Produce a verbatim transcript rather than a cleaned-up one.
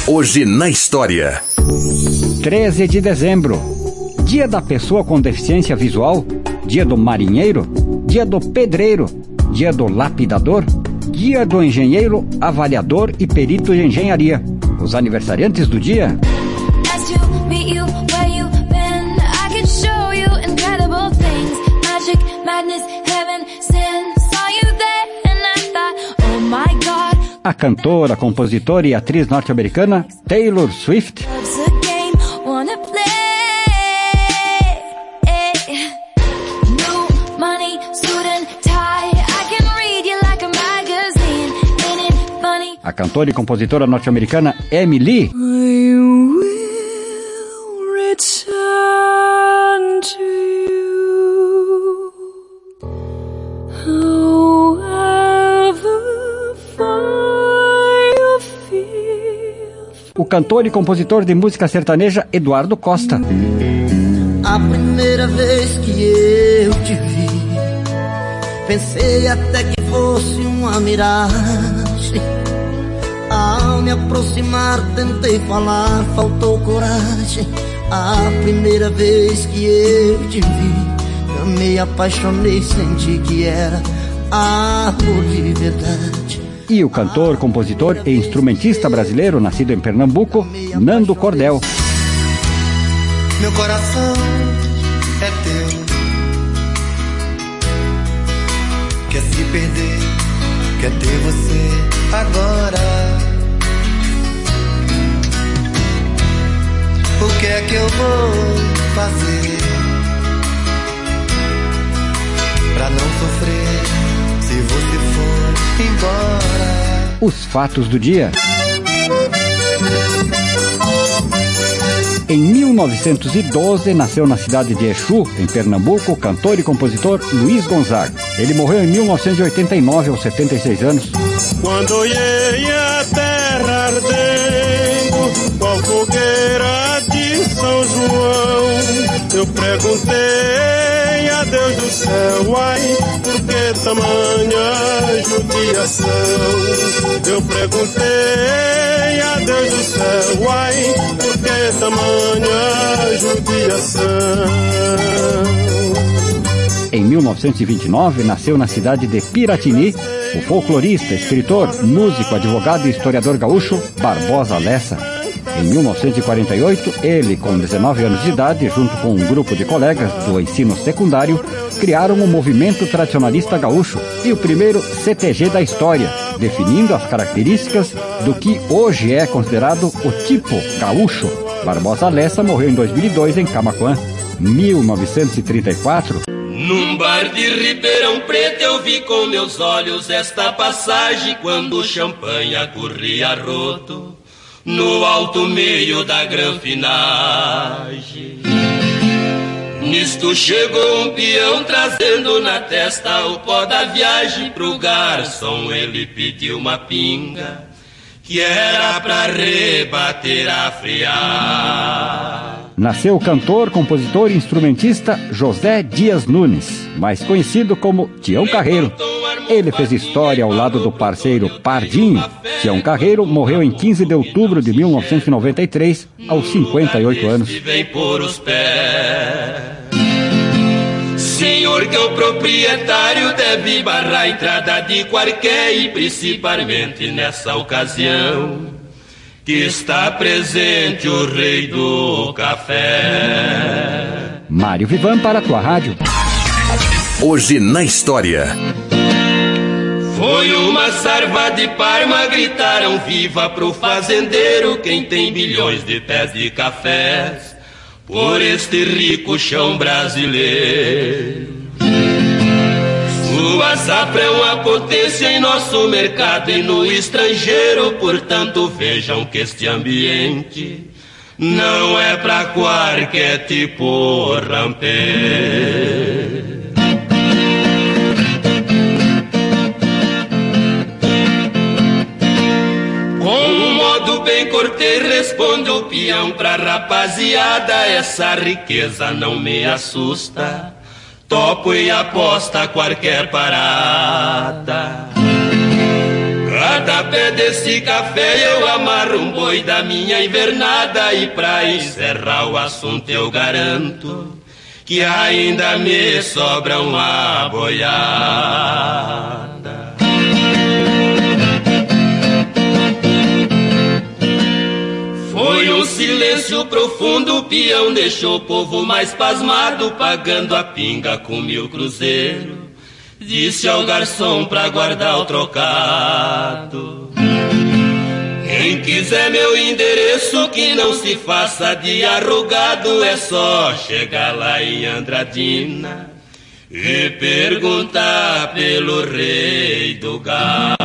Hoje na história. treze de dezembro, dia da pessoa com deficiência visual, dia do marinheiro, dia do pedreiro, dia do lapidador, dia do engenheiro, avaliador e perito de engenharia. Os aniversariantes do dia: a cantora, compositora e atriz norte-americana Taylor Swift. A cantora e compositora norte-americana Amy Lee. I will return to you, however far you feel. O cantor e compositor de música sertaneja Eduardo Costa. A primeira vez que eu te vi, pensei até que fosse uma miragem. Ao me aproximar tentei falar, faltou coragem. A primeira vez que eu te vi, amei, apaixonei, senti que era amor de verdade. E o cantor, compositor e instrumentista brasileiro, nascido em Pernambuco, Nando Cordel. Meu coração é teu, quer se perder, quer ter você agora. O que é que eu vou fazer pra não sofrer se você for embora? Os fatos do dia. Em mil novecentos e doze, nasceu na cidade de Exu, em Pernambuco, o cantor e compositor Luiz Gonzaga. Ele morreu em mil novecentos e oitenta e nove, aos setenta e seis anos. Quando olhei a terra ardendo, qual fogueira de São João, eu perguntei a Deus do céu, ai, por que tamanha judiação? Eu perguntei a Deus do céu, ai, por que tamanha judiação? Em mil novecentos e vinte e nove, nasceu na cidade de Piratini o folclorista, escritor, músico, advogado e historiador gaúcho Barbosa Lessa. Em mil novecentos e quarenta e oito, ele, com dezenove anos de idade, junto com um grupo de colegas do ensino secundário, criaram o movimento tradicionalista gaúcho e o primeiro C T G da história, definindo as características do que hoje é considerado o tipo gaúcho. Barbosa Lessa morreu em dois mil e dois em Camaquã. mil novecentos e trinta e quatro. Num bar de Ribeirão Preto eu vi com meus olhos esta passagem, quando o champanhe corria roto no alto meio da granfinagem. Nisto chegou um peão trazendo na testa o pó da viagem. Pro garçom ele pediu uma pinga, que era pra rebater a friar. Nasceu o cantor, compositor e instrumentista José Dias Nunes, mais conhecido como Tião Carreiro. Ele fez história ao lado do parceiro Pardinho. Tião Carreiro morreu em quinze de outubro de mil novecentos e noventa e três, aos cinquenta e oito anos. Senhor que é o proprietário deve barrar a entrada de qualquer, e principalmente nessa ocasião que está presente o rei do café. Mário Vivan para a tua rádio. Hoje na história. Foi uma sarva de Parma, gritaram viva pro fazendeiro, quem tem bilhões de pés de cafés por este rico chão brasileiro. Sua safra é uma potência em nosso mercado e no estrangeiro, portanto vejam que este ambiente não é pra qualquer tipo rampeiro. Com um modo bem cortês responde o peão pra rapaziada, essa riqueza não me assusta, topo e aposta qualquer parada. Pra dar pé desse café eu amarro um boi da minha invernada. E pra encerrar o assunto eu garanto que ainda me sobra uma boiada. Foi um silêncio profundo, o peão deixou o povo mais pasmado, pagando a pinga com mil cruzeiros. Disse ao garçom pra guardar o trocado: quem quiser meu endereço, que não se faça de arrogado, é só chegar lá em Andradina e perguntar pelo rei do gado.